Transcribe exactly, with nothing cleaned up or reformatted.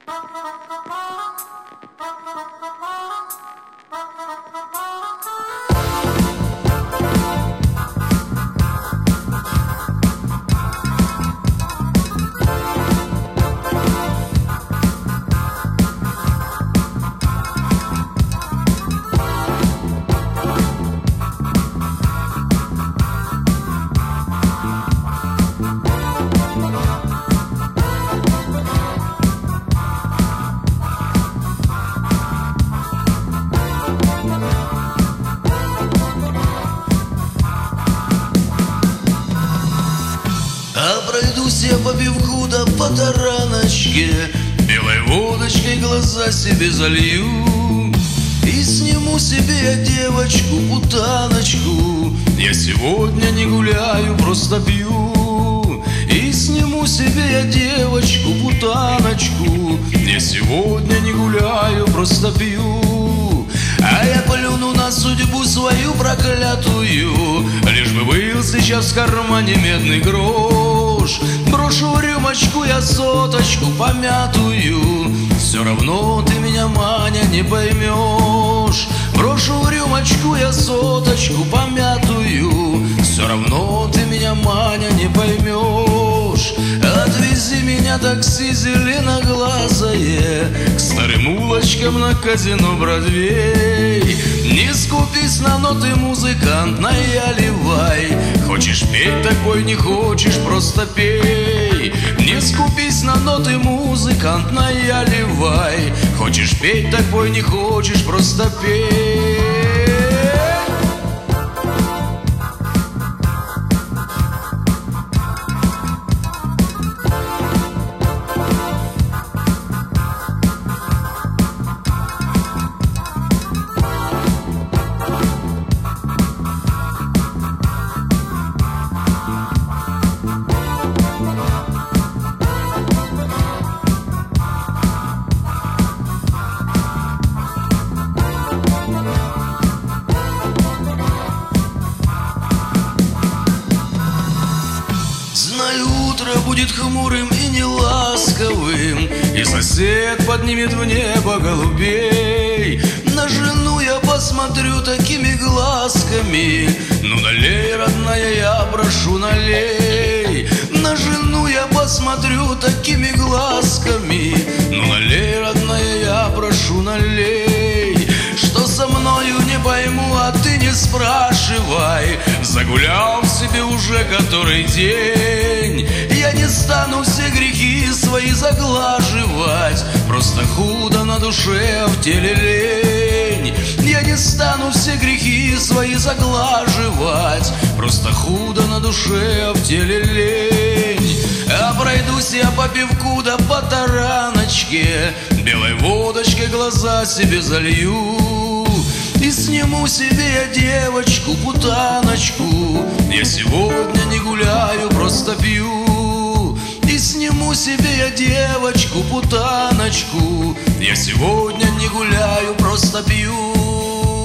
А пройдусь я по пивку да по тараночке, белой водочкой глаза себе залью и сниму себе я девочку-путаночку. Я сегодня не гуляю, просто пью. И сниму себе я девочку-путаночку. Я сегодня не гуляю, просто пью. А я плюну на судьбу свою проклятую, лишь бы был сейчас в кармане медный грош. Брошу в рюмочку я соточку помятую, все равно ты меня, Маня, не поймешь. Брошу в рюмочку я соточку помятую, все равно ты меня, Маня, не поймешь. Отвези меня, такси зеленоглазое, к старым улочкам на казино Бродвей. Не скупись на ноты, музыкант, наливай. Хочешь петь, так пой, не хочешь, просто пей. Не скупись на ноты, музыкант, наливай. Хочешь петь, так пой, не хочешь, просто пей. Утро будет хмурым и неласковым, и сосед поднимет в небо голубей. На жену я посмотрю такими глазками. Ну налей, родная, я прошу, налей. На жену я посмотрю такими глазками. Ну налей, родная, я прошу, налей. Что со мною, не пойму, а ты не спрашивай. Загулял в себе уже который день. Я не стану все грехи свои заглаживать, просто худо на душе, а в теле лень. Я не стану все грехи свои заглаживать, просто худо на душе, а в теле лень. А пройдусь я по пивку да по тараночке, белой водочкой глаза себе залью и сниму себе я девочку-путаночку. Я сегодня не гуляю, просто пью. И сниму себе я девочку-путаночку. Я сегодня не гуляю, просто пью.